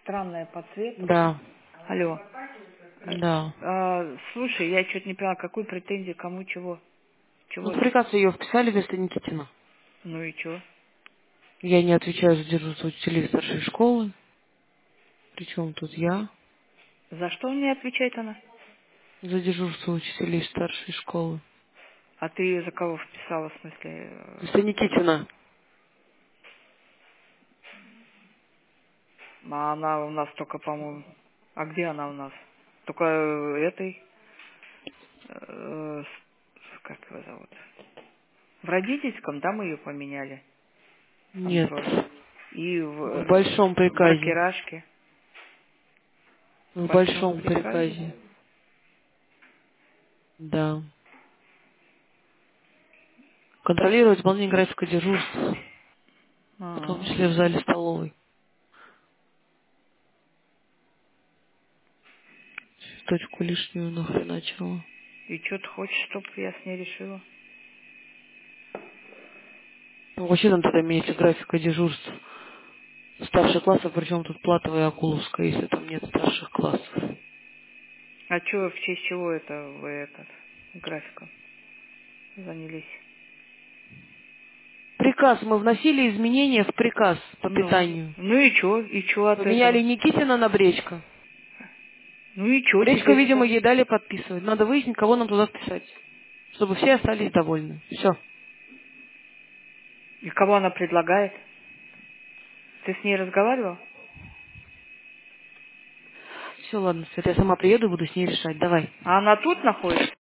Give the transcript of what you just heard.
Странная по цвету. Да, Алло. да. Слушай, я что-то не поняла, какую претензию, кому, чего? Ну, Чего в это? приказ ее вписали вместо Никитина. Ну и что? Я не отвечаю за дежурство учителей старшей школы. Причем тут я За что мне отвечает она? за дежурство учителей старшей школы. А ты за кого вписала, в смысле? Вместо Никитина. А она у нас только, по-моему... А где она у нас? Только этой... как его зовут? В родительском, да, мы ее поменяли, Нет. контроль. И В большом в приказе. бракерашке. В В большом большом приказе. приказе. Да. Контролировать выполнение графика дежурств, в том А. числе в зале столовой. Точку лишнюю нахреначила. И что ты хочешь, чтобы я с ней решила? Ну, вообще там тогда меняется графика дежурств старших классов, причем тут Платовая и Акуловская, если там нет старших классов. А что, в честь чего это вы этот графиком занялись? Приказ. Мы вносили изменения в приказ по питанию. Ну и что? И что от Поменяли этого? Никитина на Бречка. Ну и что Бречка, теперь? видимо, ей дали подписывать. Надо выяснить, кого нам туда вписать. Чтобы все остались довольны. Все. И кого она предлагает? Ты с ней разговаривал? Все, ладно, Света, я сама приеду и буду с ней решать. Давай. А она тут находится?